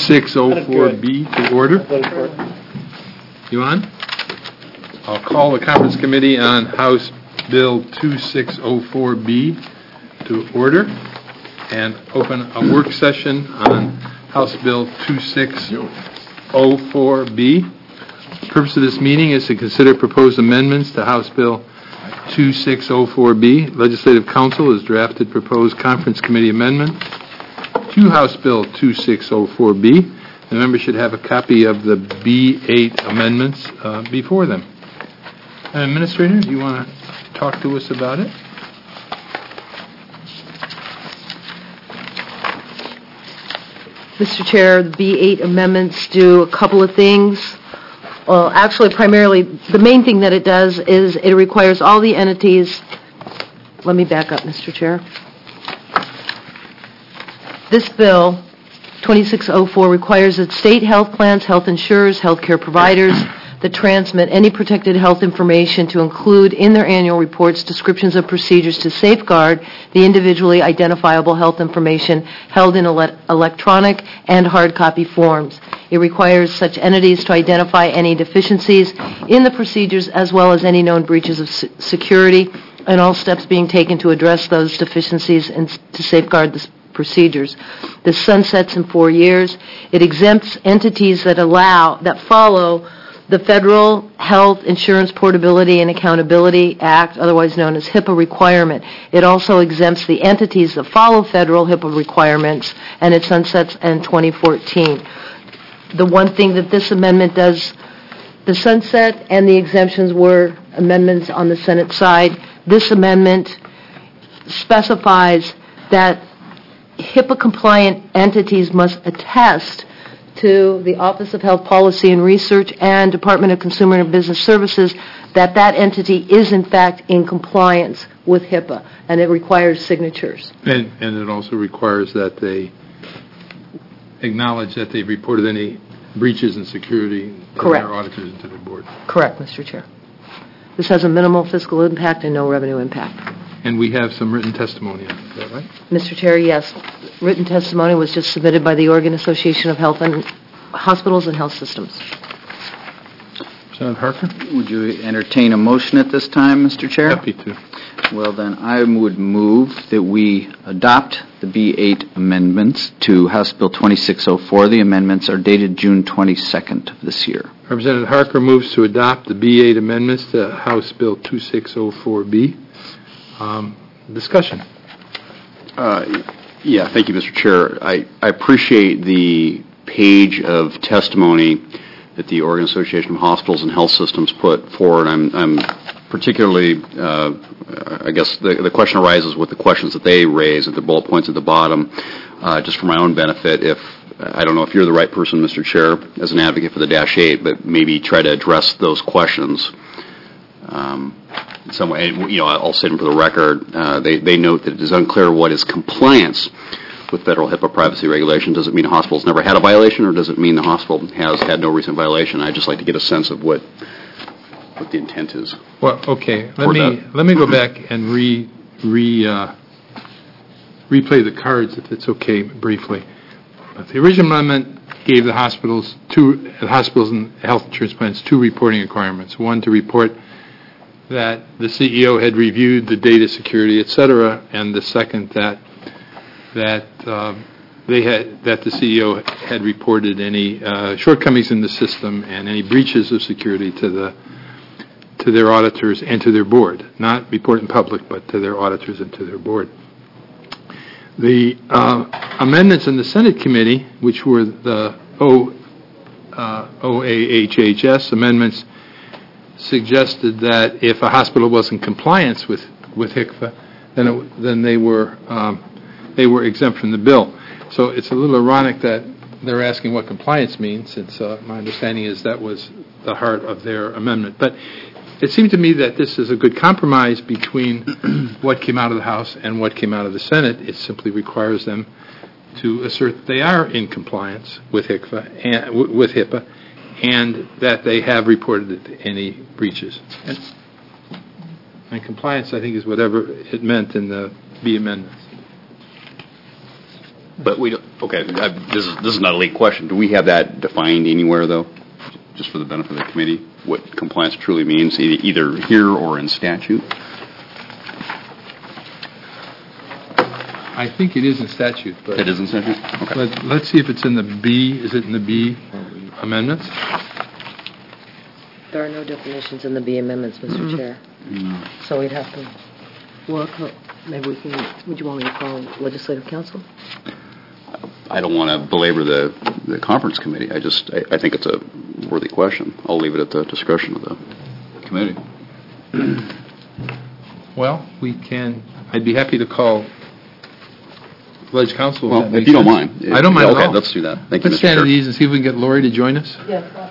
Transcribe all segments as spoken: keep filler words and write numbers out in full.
six oh four B to order. You on? I'll call the conference committee on House Bill two six oh four B to order and open a work session on House Bill two six oh four B. The purpose of this meeting is to consider proposed amendments to House Bill two six oh four B. Legislative Council has drafted proposed conference committee amendment to House Bill two six oh four B. The members should have a copy of the B eight amendments uh, before them. Uh, Administrator, do you want to talk to us about it? Mister Chair, the B eight amendments do a couple of things. Well, actually, primarily, the main thing that it does is it requires all the entities. Let me back up, Mister Chair. This bill, twenty-six oh four, requires that state health plans, health insurers, health care providers that transmit any protected health information to include in their annual reports descriptions of procedures to safeguard the individually identifiable health information held in ele- electronic and hard copy forms. It requires such entities to identify any deficiencies in the procedures as well as any known breaches of se- security and all steps being taken to address those deficiencies and s- to safeguard the procedures. This sunsets in four years. It exempts entities that allow, that follow the Federal Health Insurance Portability and Accountability Act, otherwise known as HIPAA requirement. It also exempts the entities that follow federal HIPAA requirements, and it sunsets in twenty fourteen. The one thing that this amendment does, the sunset and the exemptions were amendments on the Senate side. This amendment specifies that HIPAA-compliant entities must attest to the Office of Health Policy and Research and Department of Consumer and Business Services that that entity is, in fact, in compliance with HIPAA, and it requires signatures. And, and it also requires that they acknowledge that they've reported any breaches in security to Correct. their auditors and to their board. Correct, Mister Chair. This has a minimal fiscal impact and no revenue impact. And we have some written testimony on it, is that right? Mister Chair, yes. Written testimony was just submitted by the Oregon Association of Health and Hospitals and Health Systems. Senator Harker? Would you entertain a motion at this time, Mister Chair? Happy to. Well, then, I would move that we adopt the B eight amendments to House Bill twenty-six oh four. The amendments are dated June twenty-second of this year. Representative Harker moves to adopt the B eight amendments to House Bill two six oh four B. Um, discussion. Uh, yeah, thank you, Mister Chair. I, I appreciate the page of testimony that the Oregon Association of Hospitals and Health Systems put forward. I'm, I'm particularly, uh, I guess the, the question arises with the questions that they raise at the bullet points at the bottom. Uh, just for my own benefit, if I don't know if you're the right person, Mister Chair, as an advocate for the Dash eight, but maybe try to address those questions. Um, in some way, you know, I'll say them for the record. Uh, they, they note that it is unclear what is compliance with federal HIPAA privacy regulation. Does it mean a hospital's never had a violation, or does it mean the hospital has had no recent violation? I'd just like to get a sense of what what the intent is. Well, okay. Let me that. let me go back and re re uh, replay the cards, if it's okay, briefly. The original amendment gave the hospitals two the hospitals and health insurance plans two reporting requirements. One, to report that the C E O had reviewed the data security, et cetera, and the second, that that um, they had that the C E O had reported any uh, shortcomings in the system and any breaches of security to the to their auditors and to their board, not report in public, but to their auditors and to their board. The uh, amendments in the Senate committee, which were the O, uh, O A H H S amendments, suggested that if a hospital was in compliance with, with HICFA, then it, then they were um, they were exempt from the bill. So it's a little ironic that they're asking what compliance means, since uh, my understanding is that was the heart of their amendment. But it seemed to me that this is a good compromise between what came out of the House and what came out of the Senate. It simply requires them to assert that they are in compliance with HICFA and with HIPAA, and that they have reported any breaches. And, and compliance, I think, is whatever it meant in the B amendments. But we don't. Okay, I- this is, this is not a legal question. Do we have that defined anywhere, though, just for the benefit of the committee, what compliance truly means, e- either here or in statute? I think it is in statute, but... It is in statute? Okay. But let's see if it's in the B, is it in the B amendments? There are no definitions in the B amendments, Mister Chair. No. So we'd have to work, maybe we can, would you want me to call legislative council? I don't want to belabor the, the conference committee. I just, I, I think it's a worthy question. I'll leave it at the discretion of the committee. Well, we can, I'd be happy to call Ledge Council. Well, if you don't mind. I don't mind at Okay, all. let's do that. Thank you, Let's Mister stand Chair. at ease and see if we can get Lori to join us. Yes.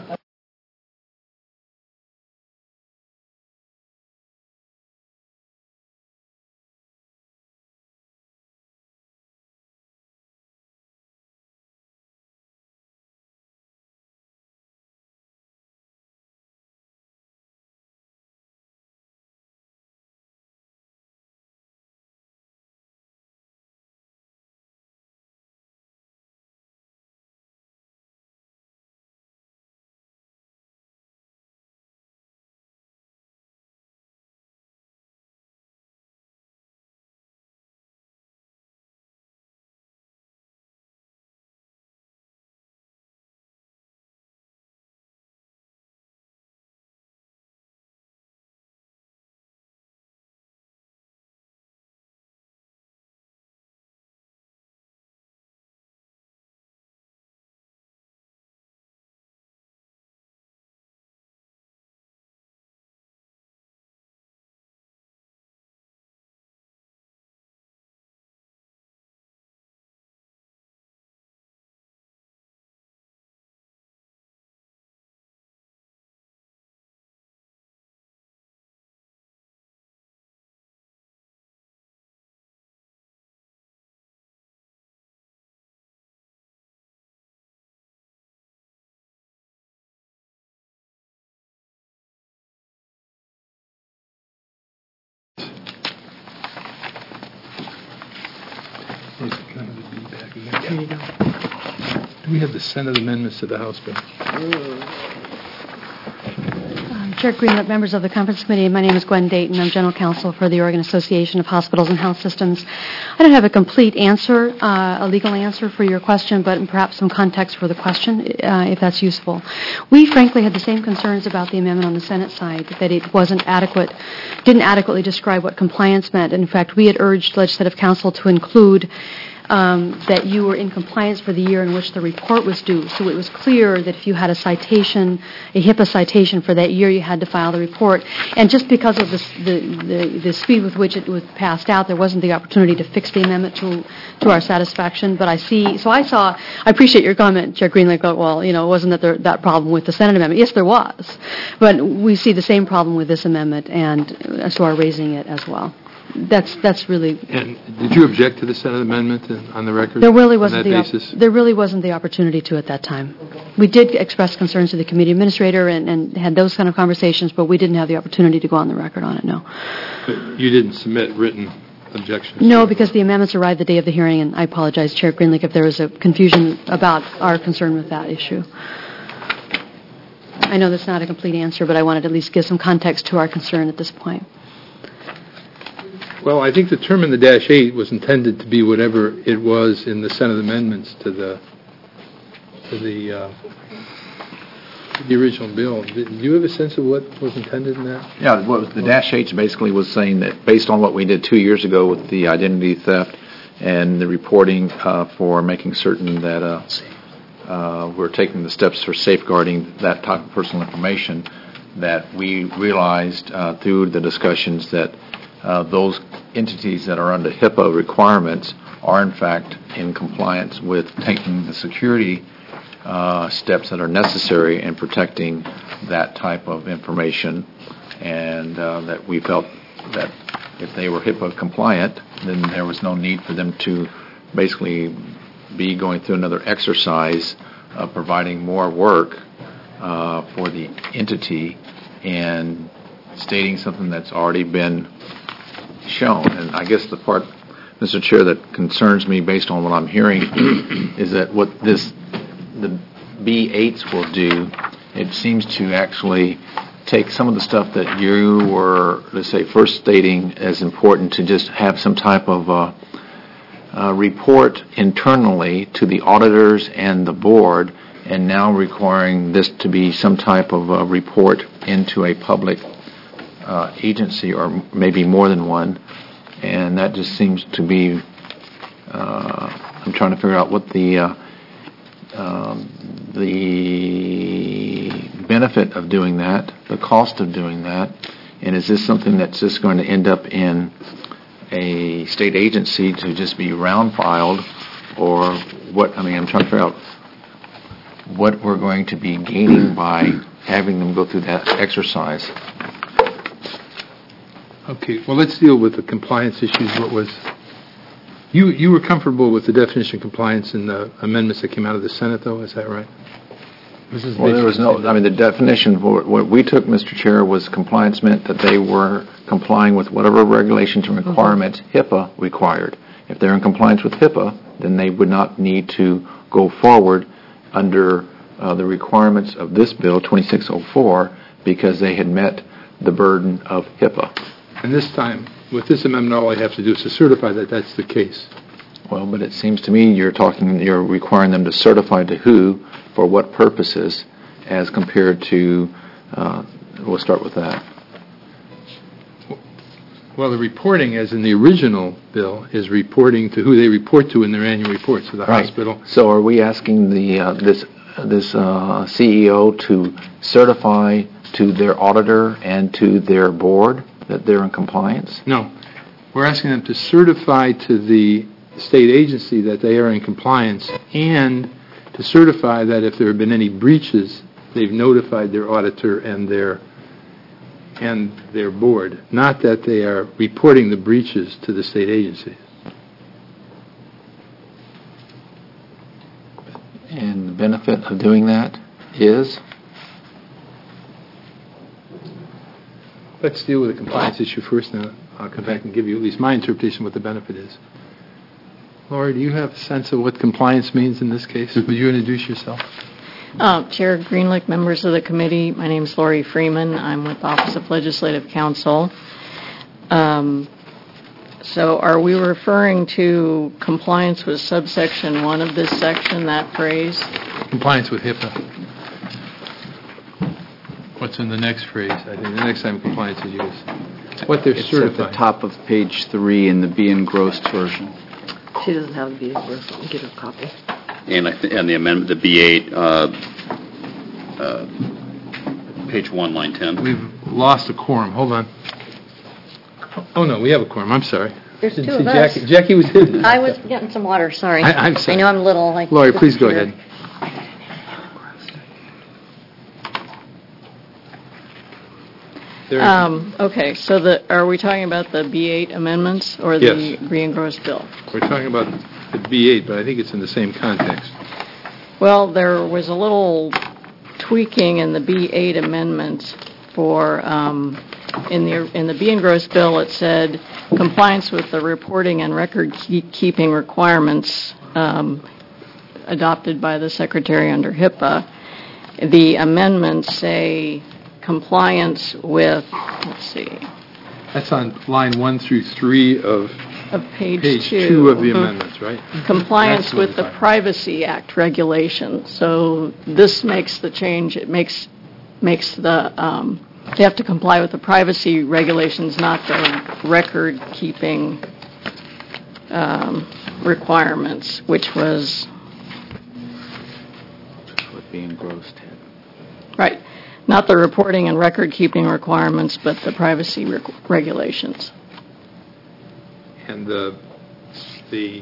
Do we have the Senate amendments to the House bill? Um, Chair Greenwood, members of the Conference Committee, my name is Gwen Dayton. I'm General Counsel for the Oregon Association of Hospitals and Health Systems. I don't have a complete answer, uh, a legal answer for your question, but perhaps some context for the question, uh, if that's useful. We, frankly, had the same concerns about the amendment on the Senate side, that it wasn't adequate, didn't adequately describe what compliance meant. In fact, we had urged Legislative Counsel to include Um, that you were in compliance for the year in which the report was due. So it was clear that if you had a citation, a HIPAA citation for that year, you had to file the report. And just because of the, the, the, the speed with which it was passed out, there wasn't the opportunity to fix the amendment to, to our satisfaction. But I see, so I saw, I appreciate your comment, Chair Greenlee, well, you know, wasn't that there, that problem with the Senate amendment? Yes, there was. But we see the same problem with this amendment, and so are raising it as well. That's that's really. And did you object to the Senate amendment on the record? There really wasn't on that the basis? op- there really wasn't the opportunity to at that time. We did express concerns to the committee administrator and, and had those kind of conversations, but we didn't have the opportunity to go on the record on it. No. But you didn't submit written objections? No, to because the amendments arrived the day of the hearing, and I apologize, Chair Greenlee, if there was a confusion about our concern with that issue. I know that's not a complete answer, but I wanted to at least give some context to our concern at this point. Well, I think the term in the dash eight was intended to be whatever it was in the Senate amendments to the to the uh, the original bill. Did you have a sense of what was intended in that? Yeah, what the dash H basically was saying that based on what we did two years ago with the identity theft and the reporting uh, for making certain that uh, uh, we're taking the steps for safeguarding that type of personal information, that we realized uh, through the discussions that Uh, those entities that are under HIPAA requirements are, in fact, in compliance with taking the security uh, steps that are necessary in protecting that type of information, and uh, that we felt that if they were HIPAA compliant, then there was no need for them to basically be going through another exercise of providing more work uh, for the entity and stating something that's already been shown. And I guess the part Mister Chair, that concerns me based on what I'm hearing is that what this, the B eights will do, it seems to actually take some of the stuff that you were, let's say, first stating as important to just have some type of uh, uh, report internally to the auditors and the board, and now requiring this to be some type of a report into a public uh, agency or maybe more than one. And that just seems to be, uh, I'm trying to figure out what the uh, um, the benefit of doing that, the cost of doing that, and is this something that's just going to end up in a state agency to just be round filed, or what? I mean, I'm trying to figure out what we're going to be gaining by having them go through that exercise. Okay, well, let's deal with the compliance issues. What was, you you were comfortable with the definition of compliance in the amendments that came out of the Senate, though, is that right? This is Well, there was no, basically- I mean, the definition, for what we took, Mister Chair, was compliance meant that they were complying with whatever regulations and requirements HIPAA required. If they're in compliance with HIPAA, then they would not need to go forward under uh, the requirements of this bill, twenty-six oh four, because they had met the burden of HIPAA. And this time, with this amendment, all I have to do is to certify that that's the case. Well, but it seems to me you're talking, you're requiring them to certify to who, for what purposes, as compared to, uh, we'll start with that. Well, the reporting, as in the original bill, is reporting to who they report to in their annual reports to the Right. hospital. So are we asking the uh, this this uh, C E O to certify to their auditor and to their board that they're in compliance? No, we're asking them to certify to the state agency that they are in compliance, and to certify that if there have been any breaches, they've notified their auditor and their and their board, not that they are reporting the breaches to the state agency. And the benefit of doing that is? Let's deal with the compliance issue first, now I'll come back and give you at least my interpretation of what the benefit is. Laura, do you have a sense of what compliance means in this case? Would you introduce yourself? Uh, Chair Greenlick, members of the committee, my name is Lori Freeman. I'm with the Office of Legislative Counsel. Um, so are we referring to compliance with subsection one of this section, that phrase? Compliance with HIPAA. What's in the next phrase? I think the next time compliance is used. What they're It's at certifying. the top of page three in the B engrossed version. She doesn't have the video, we'll get her a copy. And I thi- and the amendment, the B eight, uh, uh, page one, line ten. We've lost a quorum. Hold on. Oh, no, we have a quorum. I'm sorry. There's Didn't two see of Jackie. us. Jackie was in. I was getting some water, sorry. I- I'm sorry. I know I'm little. Like Lori, please go ahead. There- Um, okay, so the, are we talking about the B eight amendments or the Yes. re-engrossed bill? We're talking about the B eight, but I think it's in the same context. Well, there was a little tweaking in the B eight amendment for, um, in the in the B engrossed bill, it said compliance with the reporting and record-keeping requirements um, adopted by the Secretary under HIPAA. The amendments say compliance with, let's see, That's on line one through three of of page, page two of the Mhm. amendments, right? Compliance That's what with the we're talking Privacy Act regulations. So this makes the change, it makes, makes the, um, they have to comply with the privacy regulations, not the record-keeping um, requirements, which was, What B engrossed had. right, not the reporting and record-keeping requirements, but the privacy reg- regulations. And the, the,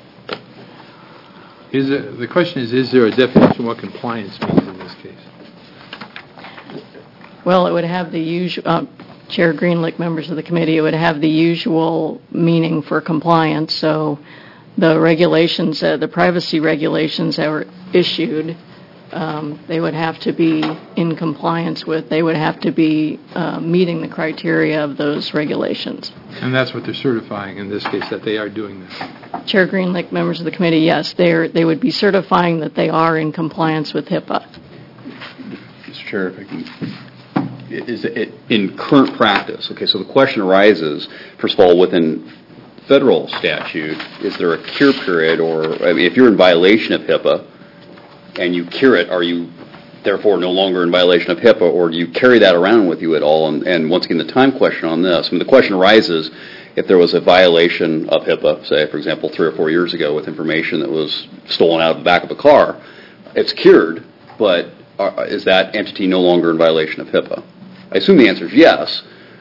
is it, the question is, is there a definition of what compliance means in this case? Well, it would have the usual, uh, Chair Greenlick, members of the committee, it would have the usual meaning for compliance. So the regulations, uh, the privacy regulations that were issued um, they would have to be in compliance with, they would have to be uh, meeting the criteria of those regulations. And that's what they're certifying in this case, that they are doing that. Chair Greenlick, members of the committee, yes, they're, they would be certifying that they are in compliance with HIPAA. Mister Chair, if I can, is it in current practice? Okay, so the question arises, first of all, within federal statute, is there a cure period, or I mean, if you're in violation of HIPAA and you cure it, are you therefore no longer in violation of HIPAA, or do you carry that around with you at all? And, and once again, the time question on this, I mean, the question arises if there was a violation of HIPAA, say, for example, three or four years ago with information that was stolen out of the back of a car, it's cured, but are, is that entity no longer in violation of HIPAA? I assume the answer is yes.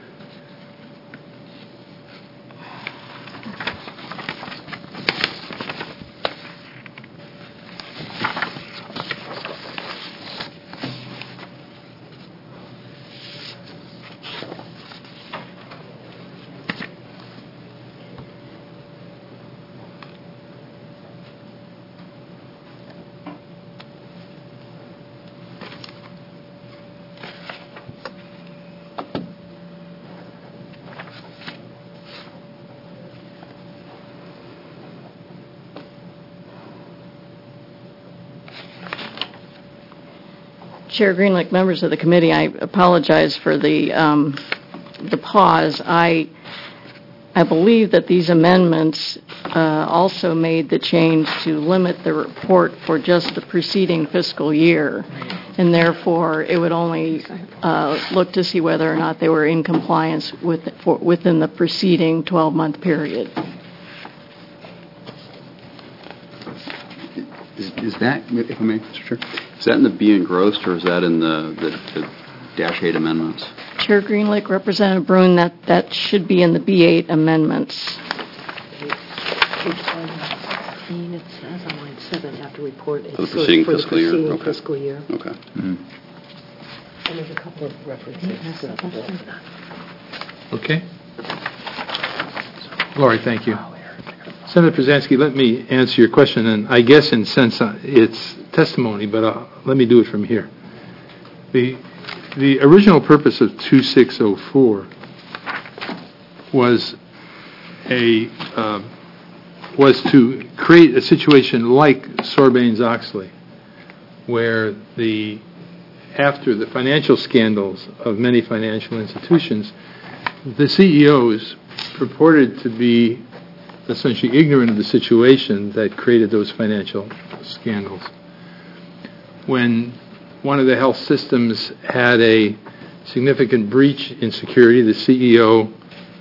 Chair Greenlick, members of the committee, I apologize for the um, the pause. I I believe that these amendments uh, also made the change to limit the report for just the preceding fiscal year, and therefore it would only uh, look to see whether or not they were in compliance with for, within the preceding twelve-month period. Is, is that, if I may, Mister Chair, is that in the B engrossed, or is that in the, the, the Dash eight amendments? Chair Greenlick, Representative Brune, that, that should be in the B eight amendments. Page sixteen, it says on line seven, after report. It's For the preceding for the fiscal year? preceding Okay. fiscal year. Okay. Mm. And there's a couple of references. to that. Okay? Lori, thank you. Senator Przansky, let me answer your question, and I guess in sense uh, it's testimony, but uh, let me do it from here. The the original purpose of twenty-six oh four was a uh, was to create a situation like Sarbanes-Oxley, where the after the financial scandals of many financial institutions, the C E Os purported to be essentially ignorant of the situation that created those financial scandals. When one of the health systems had a significant breach in security, the C E O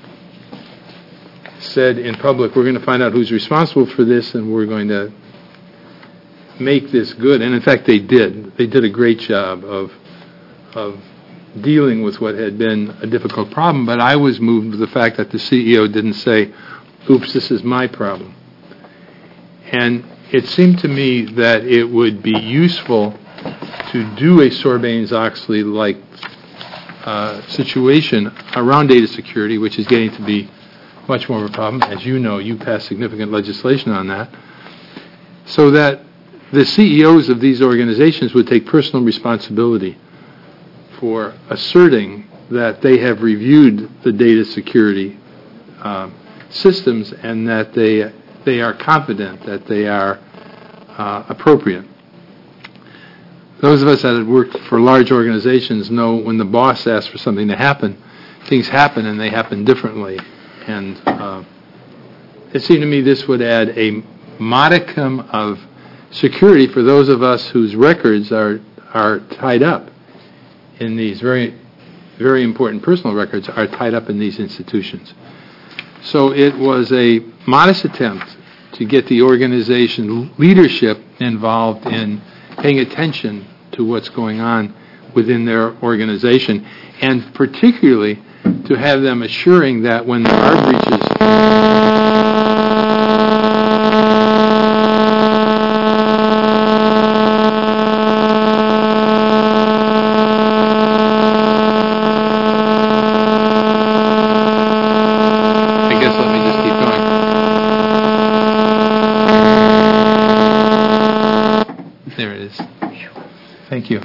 said in public, we're going to find out who's responsible for this and we're going to make this good. And in fact, they did. They did a great job of of dealing with what had been a difficult problem, but I was moved with the fact that the C E O didn't say, oops, this is my problem. And it seemed to me that it would be useful to do a Sarbanes-Oxley-like uh, situation around data security, which is getting to be much more of a problem. As you know, you passed significant legislation on that, so that the C E Os of these organizations would take personal responsibility for asserting that they have reviewed the data security uh, systems and that they they are confident that they are uh, appropriate. Those of us that have worked for large organizations know when the boss asks for something to happen, things happen and they happen differently. And uh, it seemed to me this would add a modicum of security for those of us whose records are are tied up in these very, very important personal records are tied up in these institutions. So it was a modest attempt to get the organization leadership involved in paying attention to what's going on within their organization, and particularly to have them assuring that when there are breaches, Thank you.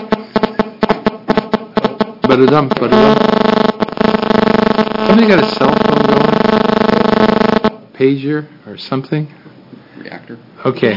Ba-da-dum, ba-da-dum. Somebody got a cell phone going? Pager or something? Reactor. Okay.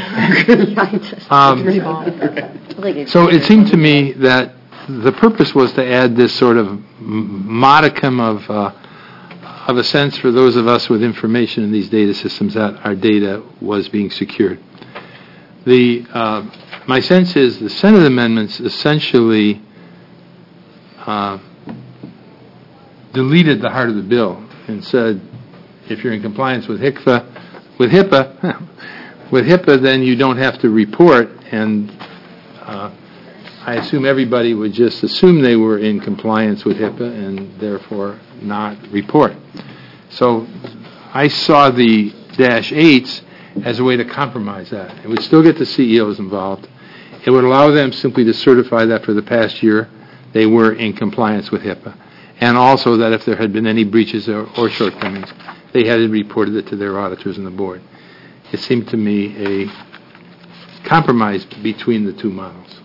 Um, So it seemed to me that the purpose was to add this sort of m- modicum of uh, of a sense for those of us with information in these data systems that our data was being secured. The uh, my sense is the Senate amendments essentially uh, deleted the heart of the bill and said, if you're in compliance with HICFA, with HIPAA, with HIPAA, then you don't have to report. And uh, I assume everybody would just assume they were in compliance with HIPAA and therefore not report. So I saw the dash eights as a way to compromise that. It would still get the C E Os involved. It would allow them simply to certify that for the past year they were in compliance with HIPAA. And also that if there had been any breaches or, or shortcomings, they had reported it to their auditors and the board. It seemed to me a compromise between the two models.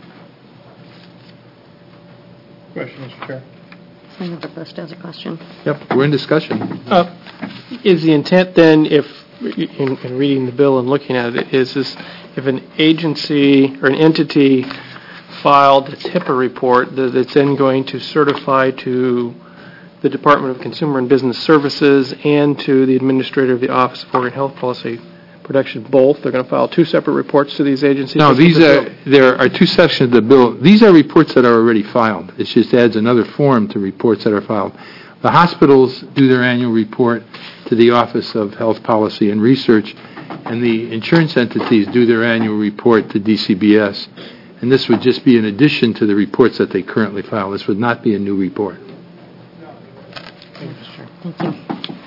Question, Mister Chair. Senator Bush has a question. Yep, we're in discussion. Uh, Is the intent then, if, in in reading the bill and looking at it, is this, if an agency or an entity filed its HIPAA report, that it's then going to certify to the Department of Consumer and Business Services and to the Administrator of the Office of Oregon Health Policy Protection, both? They're going to file two separate reports to these agencies? No, these are, there are two sections of the bill. These are reports that are already filed. It just adds another form to reports that are filed. The hospitals do their annual report to the Office of Health Policy and Research, and the insurance entities do their annual report to D C B S. And this would just be in addition to the reports that they currently file. This would not be a new report. Thank you.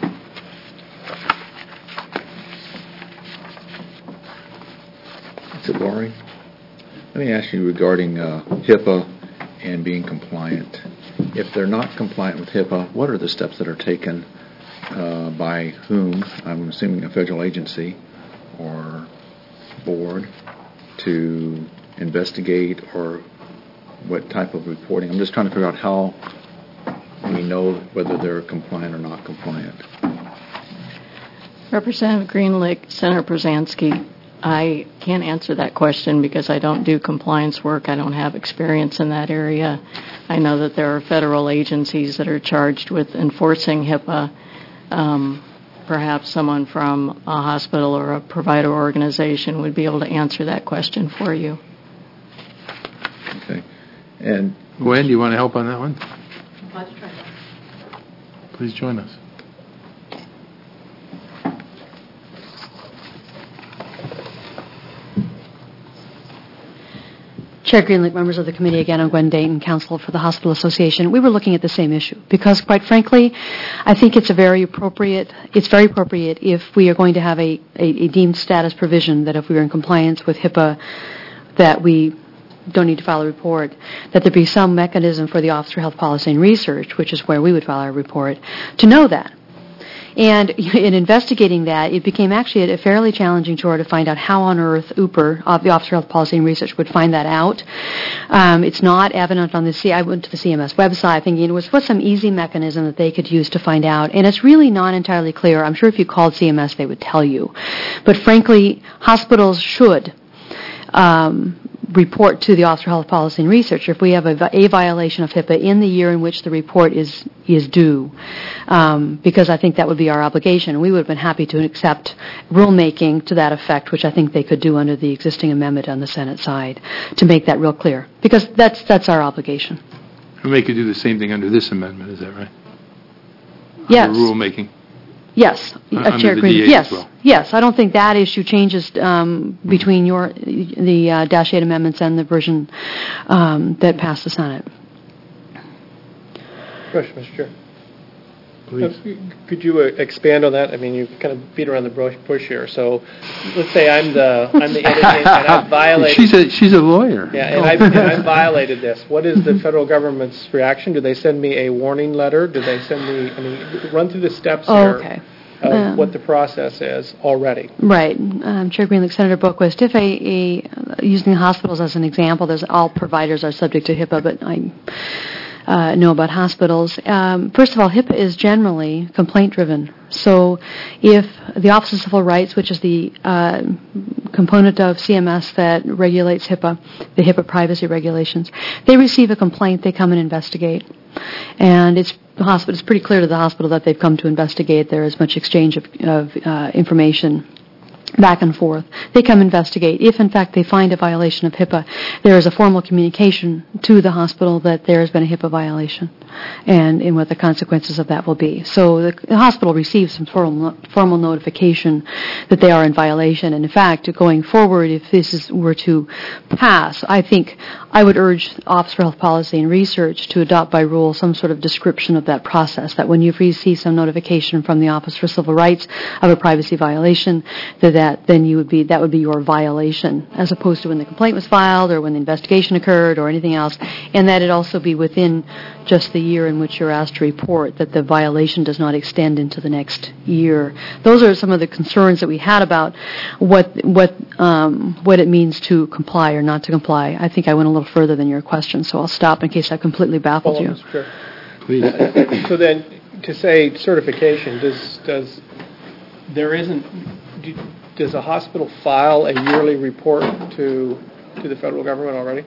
Mister Loring, let me ask you regarding uh, HIPAA and being compliant. If they're not compliant with HIPAA, what are the steps that are taken uh, by whom? I'm assuming a federal agency or board to investigate, or what type of reporting? I'm just trying to figure out how we know whether they're compliant or not compliant. Representative Greenlick, Senator Brzezinski, I can't answer that question because I don't do compliance work. I don't have experience in that area. I know that there are federal agencies that are charged with enforcing HIPAA. Um, perhaps someone from a hospital or a provider organization would be able to answer that question for you. Okay. And Gwen, do you want to help on that one? Please join us. Chair Greenlick, members of the committee, again, I'm Gwen Dayton, counsel for the Hospital Association. We were looking at the same issue because, quite frankly, I think it's a very appropriate, it's very appropriate if we are going to have a, a, a deemed status provision that if we are in compliance with HIPAA, that we don't need to file a report, that there be some mechanism for the Office of Health Policy and Research, which is where we would file our report, to know that. And in investigating that, it became actually a fairly challenging chore to find out how on earth O P R, uh, the Office of Health Policy and Research, would find that out. Um, it's not evident on the C. I went to the C M S website thinking it was what's some easy mechanism that they could use to find out, and it's really not entirely clear. I'm sure if you called C M S, they would tell you. But frankly, hospitals should Um, report to the Office of Health Policy and Research if we have a, a violation of HIPAA in the year in which the report is is due, um, because I think that would be our obligation. We would have been happy to accept rulemaking to that effect, which I think they could do under the existing amendment on the Senate side, to make that real clear, because that's that's our obligation. And they could do the same thing under this amendment, is that right? Yes. Under rulemaking. Yes, Uh, uh, under Chair the Green. D A Yes, as well. yes. I don't think that issue changes um, between your the uh, Dash eight amendments and the version um, that passed the Senate. Question, Mister Chair. Please. Uh, Could you uh, expand on that? I mean, you kind of beat around the bush bush here. So, let's say I'm the I'm the entity and I've violated. She's a she's a lawyer. Yeah, and I've, and I've violated this. What is the federal government's reaction? Do they send me a warning letter? Do they send me? I mean, run through the steps Oh, here. okay. of Um, what the process is already. Right. Um, Chair Greenlick, Senator Boquist, if a, a, using hospitals as an example, there's all providers are subject to HIPAA, but I uh, know about hospitals. Um, first of all, HIPAA is generally complaint-driven. So if the Office of Civil Rights, which is the uh, component of C M S that regulates HIPAA, the HIPAA privacy regulations, they receive a complaint, they come and investigate. And it's the hospital. It's pretty clear to the hospital that they've come to investigate. There is much exchange of, of uh, information back and forth. They come investigate. If, in fact, they find a violation of HIPAA, there is a formal communication to the hospital that there has been a HIPAA violation and, and what the consequences of that will be. So the, the hospital receives some formal, formal notification that they are in violation. And, in fact, going forward, if this is, were to pass, I think I would urge Office for Health Policy and Research to adopt by rule some sort of description of that process, that when you receive some notification from the Office for Civil Rights of a privacy violation, that, that then you would be that would be your violation, as opposed to when the complaint was filed or when the investigation occurred or anything else, and that it also be within just the year in which you're asked to report, that the violation does not extend into the next year. Those are some of the concerns that we had about what what um, what it means to comply or not to comply. I think I went a little further than your question, so I'll stop in case I completely baffled you. Mister Chair. Please. So then, to say certification, does does there isn't do, does a hospital file a yearly report to to the federal government already?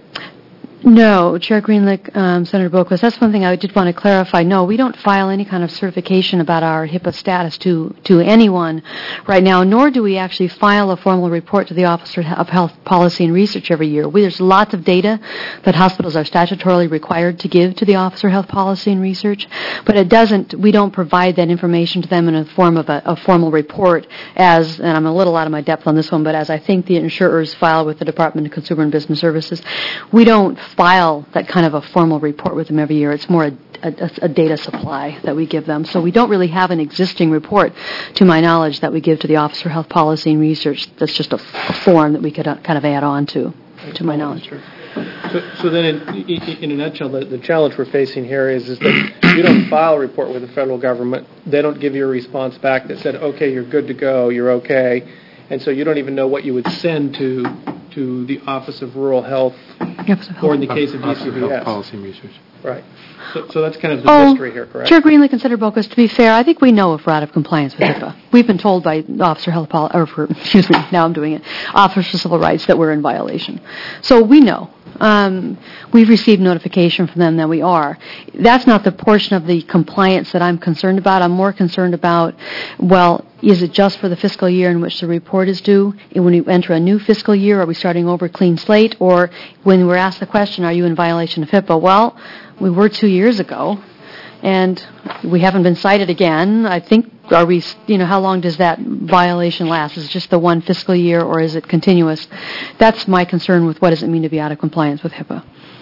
No, Chair Greenlick, um, Senator Boquist, that's one thing I did want to clarify. No, we don't file any kind of certification about our HIPAA status to, to anyone right now, nor do we actually file a formal report to the Office of Health Policy and Research every year. We, there's lots of data that hospitals are statutorily required to give to the Office of Health Policy and Research, but it doesn't, we don't provide that information to them in a form of a, a formal report as, and I'm a little out of my depth on this one, but as I think the insurers file with the Department of Consumer and Business Services, we don't file that kind of a formal report with them every year. It's more a, a, a data supply that we give them. So we don't really have an existing report, to my knowledge, that we give to the Office for Health Policy and Research. That's just a, a form that we could uh, kind of add on to, to my knowledge. So, so then, in, in a nutshell, the, the challenge we're facing here is, is that you don't file a report with the federal government. They don't give you a response back that said, okay, you're good to go, you're okay. And so you don't even know what you would send to to the Office of Rural Health, or in the case of D C V S. Health Policy and Research. Right. So, so that's kind of the oh, mystery here, correct? Chair Greenlick and Senator Boquist, to be fair, I think we know if we're out of compliance with HIPAA. We've been told by Officer Health Pol- or for, excuse me, now I'm doing it, Office for Civil Rights that we're in violation. So we know. Um, we've received notification from them that we are. That's not the portion of the compliance that I'm concerned about. I'm more concerned about, well, is it just for the fiscal year in which the report is due? And when we enter a new fiscal year, are we starting over clean slate? Or when we're asked the question, are you in violation of HIPAA? Well, we were two years ago, and we haven't been cited again. I think, are we, you know, how long does that violation last? Is it just the one fiscal year, or is it continuous? That's my concern with what does it mean to be out of compliance with HIPAA.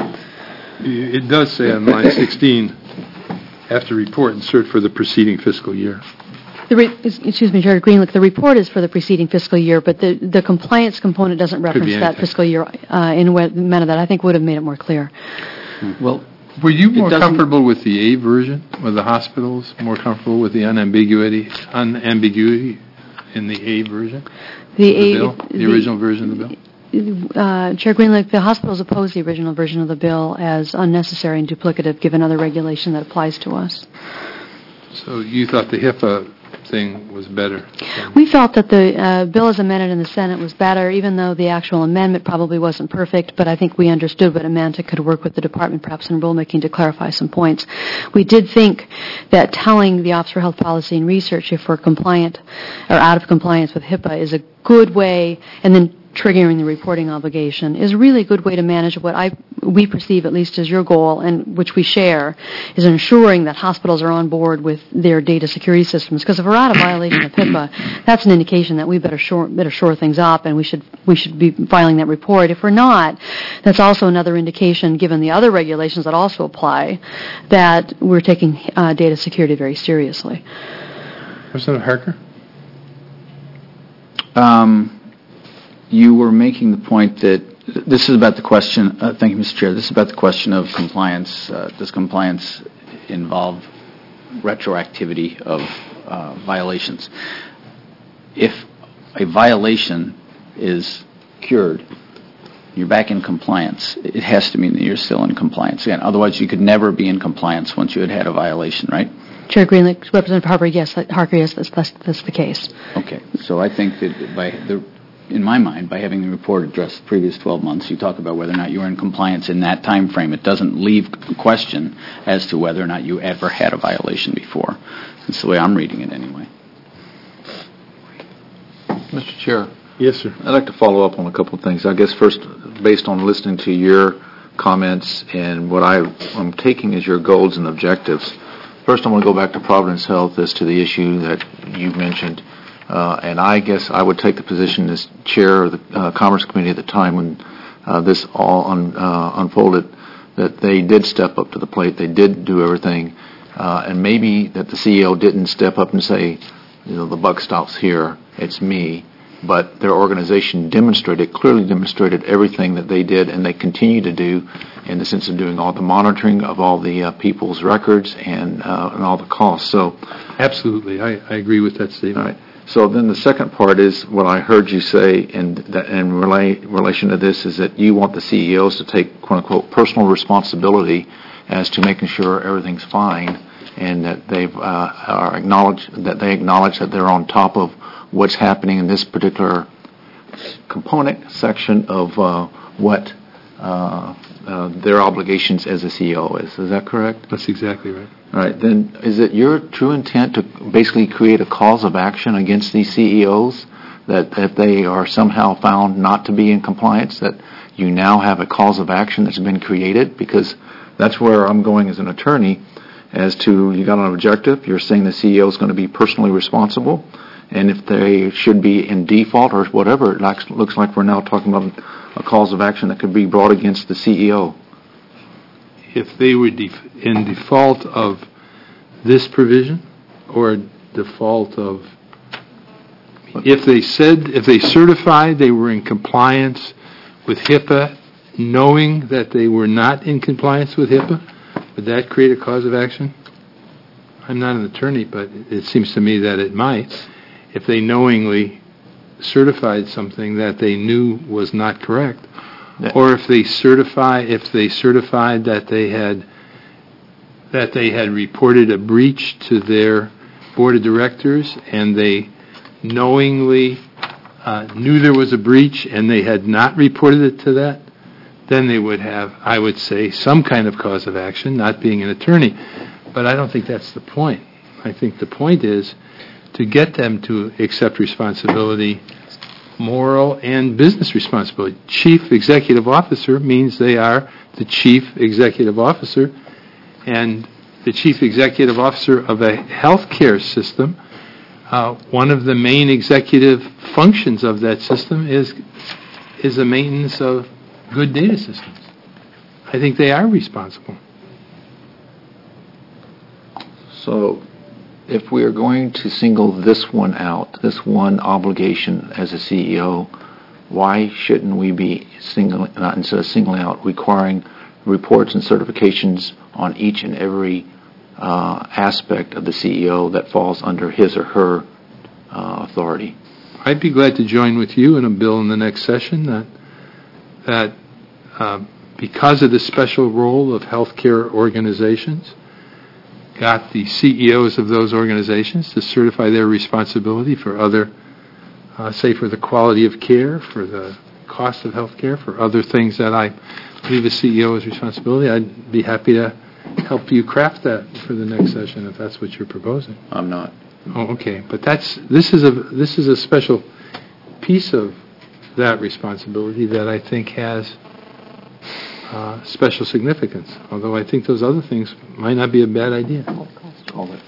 It does say on line sixteen, after report, insert for the preceding fiscal year. The re- excuse me, Chair Greenlick, the report is for the preceding fiscal year, but the, the compliance component doesn't reference that fiscal year uh, in a way, manner that I think would have made it more clear. Well, were you more comfortable with the A version, with the hospitals, more comfortable with the unambiguity, unambiguity in the A version? The, of the A, bill, the, the original version of the bill? Uh, Chair Greenlick, the hospitals oppose the original version of the bill as unnecessary and duplicative given other regulation that applies to us. So you thought the HIPAA thing was better? We felt that the uh, bill as amended in the Senate was better, even though the actual amendment probably wasn't perfect, but I think we understood what it meant. It could work with the department perhaps in rulemaking to clarify some points. We did think that telling the Office for Health Policy and Research if we're compliant or out of compliance with HIPAA is a good way, and then triggering the reporting obligation is really a good way to manage what I we perceive at least as your goal, and which we share, is ensuring that hospitals are on board with their data security systems. Because if we're out of violation of HIPAA, that's an indication that we better shore, better shore things up, and we should we should be filing that report. If we're not, that's also another indication, given the other regulations that also apply, that we're taking uh, data security very seriously. Representative Harker? Um. You were making the point that this is about the question, uh, thank you, Mister Chair, this is about the question of compliance. Uh, does compliance involve retroactivity of uh, violations. If a violation is cured, you're back in compliance. It has to mean that you're still in compliance. Again, otherwise you could never be in compliance once you had had a violation, right? Chair Greenlee, Representative Harper, yes, that- Harker, yes, that's, that's, that's the case. Okay, so I think that by the, in my mind, by having the report address the previous twelve months, you talk about whether or not you were in compliance in that time frame. It doesn't leave question as to whether or not you ever had a violation before. That's the way I'm reading it anyway. Mister Chair, Yes, sir. I'd like to follow up on a couple of things. I guess first, based on listening to your comments and what I, I'm taking as your goals and objectives, first I want to go back to Providence Health as to the issue that you mentioned. Uh, and I guess I would take the position as chair of the uh, Commerce Committee at the time when uh, this all un, uh, unfolded, that they did step up to the plate. They did do everything. Uh, and maybe that the C E O didn't step up and say, you know, the buck stops here, it's me. But their organization demonstrated, clearly demonstrated everything that they did and they continue to do in the sense of doing all the monitoring of all the uh, people's records and, uh, and all the costs. So, Absolutely. I, I agree with that statement. all right. So then the second part is what I heard you say in, that, in relay, relation to this is that you want the C E Os to take, quote unquote, personal responsibility as to making sure everything's fine and that they've uh, are acknowledge that they acknowledge that they're on top of what's happening in this particular component section of uh, what uh, uh, their obligations as a C E O is. Is that correct? That's exactly right. All right. Then is it your true intent to basically create a cause of action against these C E Os that if they are somehow found not to be in compliance, that you now have a cause of action that's been created? Because that's where I'm going as an attorney as to you got an objective. You're saying the C E O is going to be personally responsible. And if they should be in default or whatever, it looks like we're now talking about a cause of action that could be brought against the C E O. If they were def- in default of this provision or default of, if they said, if they certified they were in compliance with HIPAA, knowing that they were not in compliance with HIPAA, would that create a cause of action? I'm not an attorney, but it seems to me that it might. If they knowingly certified something that they knew was not correct, or if they certify, if they certified that they had that they had reported a breach to their board of directors, and they knowingly uh, knew there was a breach and they had not reported it to that, then they would have, I would say, some kind of cause of action. Not being an attorney, but I don't think that's the point. I think the point is to get them to accept responsibility, moral and business responsibility. Chief executive officer means they are the chief executive officer, and the chief executive officer of a healthcare system, uh, one of the main executive functions of that system is is the maintenance of good data systems. I think they are responsible. So if we are going to single this one out, this one obligation as a C E O, why shouldn't we be singling, not instead of singling out, requiring reports and certifications on each and every uh, aspect of the C E O that falls under his or her uh, authority? I'd be glad to join with you in a bill in the next session that that uh, because of the special role of healthcare organizations, got the C E Os of those organizations to certify their responsibility for other, uh, say for the quality of care, for the cost of health care, for other things that I believe a C E O's responsibility. I'd be happy to help you craft that for the next session if that's what you're proposing. I'm not. Oh, okay. But that's this is a this is a special piece of that responsibility that I think has Uh, special significance, although I think those other things might not be a bad idea. Call it.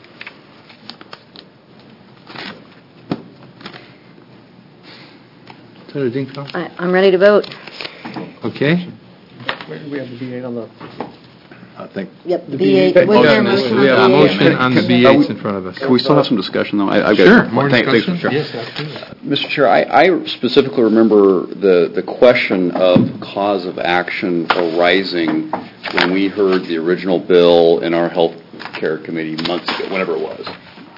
Senator Dinkhoff? I- I'm ready to vote. Okay. Where do we have the B eight on the? I think. Yep, the B eight. Was there a motion We have a on the B eight? motion on the B eights in front of us. Can we still have some discussion, though? I- I've got- Sure, more Thank- thanks, discussion? Mister Chair. Yes, absolutely. Mister Chair, I, I specifically remember the, the question of cause of action arising when we heard the original bill in our health care committee months ago, whenever it was,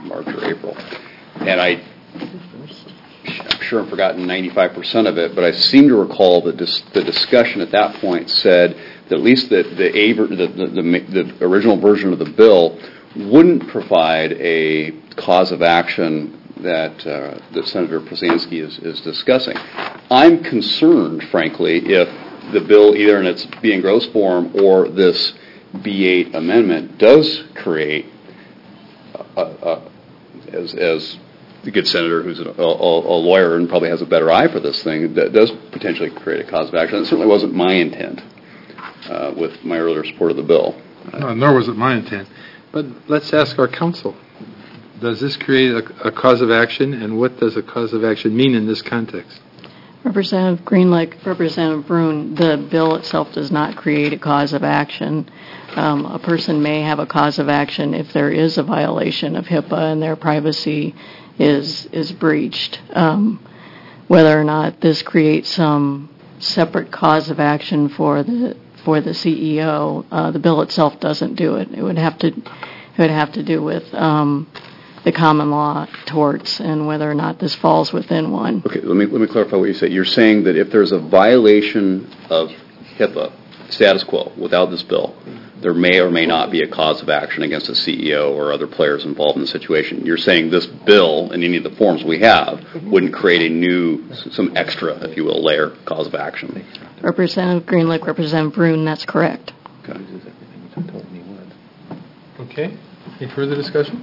March or April. And I, I'm sure I've forgotten ninety-five percent of it, but I seem to recall that dis- the discussion at that point said that at least the the, aver- the, the, the, the original version of the bill wouldn't provide a cause of action that uh, that Senator Przansky is, is discussing. I'm concerned, frankly, if the bill, either in its B. and gross form or this B eight amendment, does create, a, a, as, as the good senator who's a, a, a lawyer and probably has a better eye for this thing, that does potentially create a cause of action. It certainly wasn't my intent uh, with my earlier support of the bill. No, nor was it my intent. But let's ask our counsel. Does this create a, a cause of action, and what does a cause of action mean in this context? Representative Greenlick, Representative Brune, the bill itself does not create a cause of action. Um, a person may have a cause of action if there is a violation of HIPAA and their privacy is is breached. Um, whether or not this creates some separate cause of action for the for the C E O, uh, the bill itself doesn't do it. It would have to it would have to do with um, the common law torts and whether or not this falls within one. Okay, let me let me clarify what you say. You're saying that if there's a violation of HIPAA status quo without this bill, there may or may not be a cause of action against the C E O or other players involved in the situation. You're saying this bill and any of the forms we have wouldn't create a new, some extra, if you will, layer cause of action. Representative Greenlick, Representative Brune, that's correct. Okay. Okay. Any further discussion?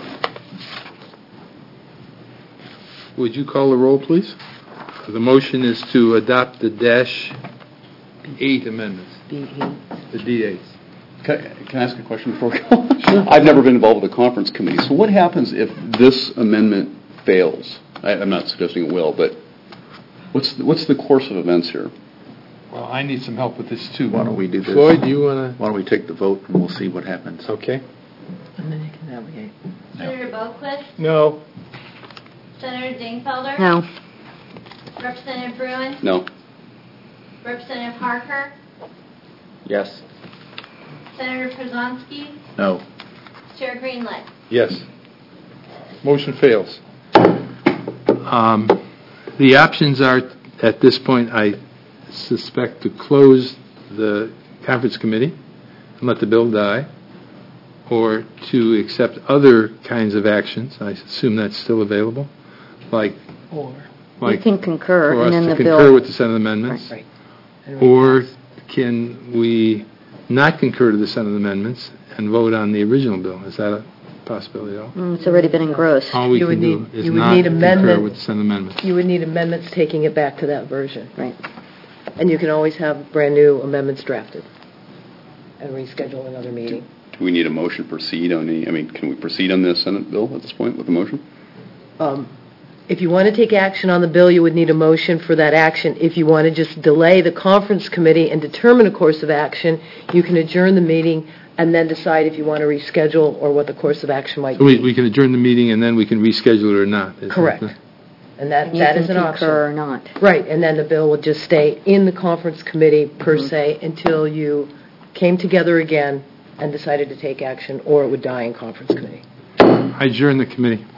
Would you call the roll, please? The motion is to adopt the dash eight amendments. B eight. The D eights. Can I, can I ask a question before we go? Sure. I've never been involved with the conference committee. So what happens if this amendment fails? I, I'm not suggesting it will, but what's the, what's the course of events here? Well, I need some help with this, too. Why don't we do this? Floyd, do you want Why don't we take the vote and we'll see what happens? to? Okay. And then you can navigate. Senator Boquist, No. Senator Dingfelder, No. Representative Bruin, No. Representative Harker, Yes. Senator Przansky, No. Chair Greenlight. Yes. Motion fails. Um, the options are, at this point, I suspect, to close the conference committee and let the bill die, or to accept other kinds of actions. I assume that's still available, like Or. You like can concur, for us and then to the concur bill. with the Senate amendments, Right. or can we not concur to the Senate amendments and vote on the original bill? Is that a possibility at all? Mm, It's already been engrossed. All we You can would do need- is you would not need concur amendment- with the Senate amendments. You would need amendments taking it back to that version. Right. And you can always have brand-new amendments drafted and reschedule another meeting. Do we need a motion to proceed on the, I mean, can we proceed on the Senate bill at this point with the motion? Um, If you want to take action on the bill, you would need a motion for that action. If you want to just delay the conference committee and determine a course of action, you can adjourn the meeting and then decide if you want to reschedule or what the course of action might So we, be. we can adjourn the meeting and then we can reschedule it or not. Is that Correct. the- And that, You that can is an option. concur or not. Right, and then the bill would just stay in the conference committee per se until you came together again and decided to take action, or it would die in conference committee. I adjourn the committee.